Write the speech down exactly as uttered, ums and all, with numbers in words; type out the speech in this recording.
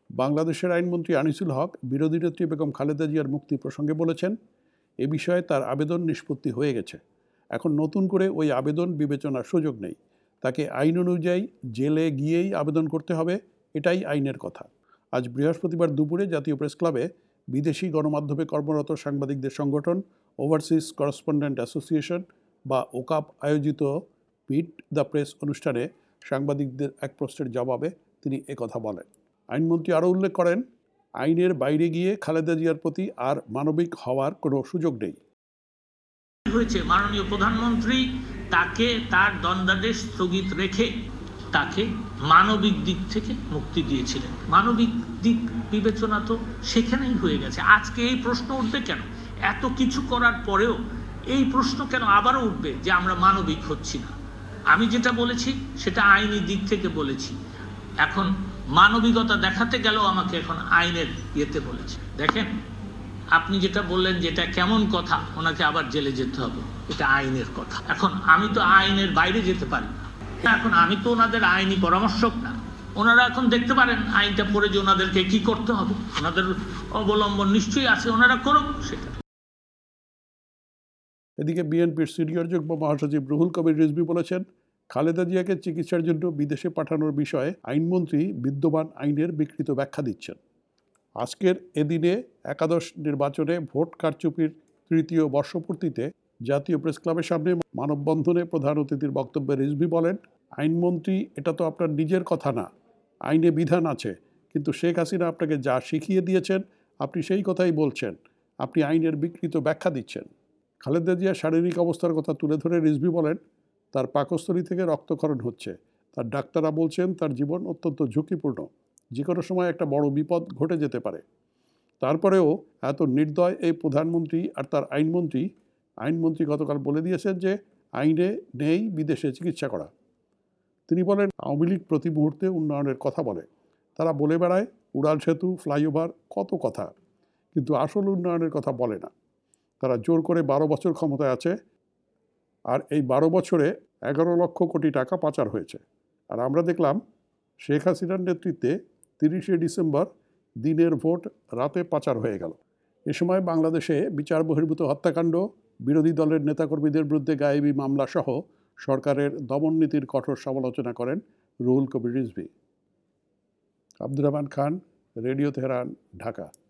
বাংলাদেশের আইনমন্ত্রী আনিসুল হক বিরোধী নেত্রী বেগম খালেদা জিয়ার মুক্তি প্রসঙ্গে বলেছেন, এ বিষয়ে তার আবেদন নিষ্পত্তি হয়ে গেছে। এখন নতুন করে ওই আবেদন বিবেচনার সুযোগ নেই। তাকে আইন অনুযায়ী জেলে গিয়েই আবেদন করতে হবে, এটাই আইনের কথা। আজ বৃহস্পতিবার দুপুরে জাতীয় প্রেস ক্লাবে বিদেশি গণমাধ্যমে কর্মরত সাংবাদিকদের সংগঠন ওভারসিজ করেসপন্ডেন্ট অ্যাসোসিয়েশন বা ওকাপ আয়োজিত মিট দ্য প্রেস অনুষ্ঠানে সাংবাদিকদের এক প্রশ্নের জবাবে তিনি একথা বলেন। আইনমন্ত্রী আরও উল্লেখ করেন, আইনের বাইরে গিয়ে খালেদা জিয়ার প্রতি আর মানবিক হওয়ার কোনো সুযোগ নেই। হয়েছে মাননীয় প্রধানমন্ত্রী তাকে তার দণ্ডাদেশ স্থগিত রেখে তাকে মানবিক দিক থেকে মুক্তি দিয়েছিলেন। মানবিক দিক বিবেচনা তো সেখানেই হয়ে গেছে। আজকে এই প্রশ্ন উঠবে কেন? এত কিছু করার পরেও এই প্রশ্ন কেন আবারও উঠবে যে আমরা মানবিক হচ্ছি না? আমি যেটা বলেছি সেটা আইনি দিক থেকে বলেছি। এখন মানবিকতা দেখাতে গেলেও আমাকে এখন আইনের ইয়েতে বলেছে। দেখেন, আপনি যেটা বললেন যেটা কেমন কথা, ওনাকে আবার জেলে যেতে হবে, এটা আইনের কথা। এখন আমি তো আইনের বাইরে যেতে পারি না। এখন আমি তো ওনাদের আইনি পরামর্শক না। ওনারা এখন দেখতে পারেন আইনটা পড়ে যে ওনাদেরকে কি করতে হবে, ওনাদের অবলম্বন নিশ্চয়ই আছে, ওনারা করুক সেটা। এদিকে বিএনপির সিনিয়র যুগ্ম মহাসচিব রুহুল কবির রিজভী বলেছেন, খালেদা জিয়াকে চিকিৎসার জন্য বিদেশে পাঠানোর বিষয়ে আইনমন্ত্রী বিদ্যমান আইনের বিকৃত ব্যাখ্যা দিচ্ছেন। আজকের এদিনে একাদশ নির্বাচনে ভোট কারচুপির তৃতীয় বর্ষপূর্তিতে জাতীয় প্রেস ক্লাবের সামনে মানববন্ধনে প্রধান অতিথির বক্তব্যে রিজভী বলেন, আইনমন্ত্রী, এটা তো আপনার নিজের কথা না, আইনে বিধান আছে, কিন্তু শেখ হাসিনা আপনাকে যা শিখিয়ে দিয়েছেন আপনি সেই কথাই বলছেন, আপনি আইনের বিকৃত ব্যাখ্যা দিচ্ছেন। খালেদা জিয়ার শারীরিক অবস্থার কথা তুলে ধরে রিজভী বলেন, তার পাকস্থলী থেকে রক্তক্ষরণ হচ্ছে, তার ডাক্তাররা বলছেন তার জীবন অত্যন্ত ঝুঁকিপূর্ণ, যে কোনো সময় একটা বড় বিপদ ঘটে যেতে পারে। তারপরেও এত নির্দয় এই প্রধানমন্ত্রী আর তার আইনমন্ত্রী আইনমন্ত্রী গতকাল বলে দিয়েছেন যে আইনে নেই বিদেশে চিকিৎসা করা। তিনি বলেন, আওয়ামী লীগ প্রতি মুহূর্তে উন্নয়নের কথা বলে, তারা বলে বেড়ায় উড়াল সেতু, ফ্লাইওভার, কত কথা, কিন্তু আসল উন্নয়নের কথা বলে না। তারা জোর করে বারো বছর ক্ষমতায় আছে, আর এই বারো বছরে এগারো লক্ষ কোটি টাকা পাচার হয়েছে। আর আমরা দেখলাম শেখ হাসিনার নেতৃত্বে তিরিশে ডিসেম্বর দিনের ভোট রাতে পাচার হয়ে গেল। এ সময় বাংলাদেশে বিচার বহির্ভূত হত্যাকাণ্ড, বিরোধী দলের নেতাকর্মীদের বিরুদ্ধে গায়েবী মামলা সহ সরকারের দমননীতির কঠোর সমালোচনা করেন রুহুল কবির রিজভী। Abdur Rahman Khan, radio Tehran, Dhaka.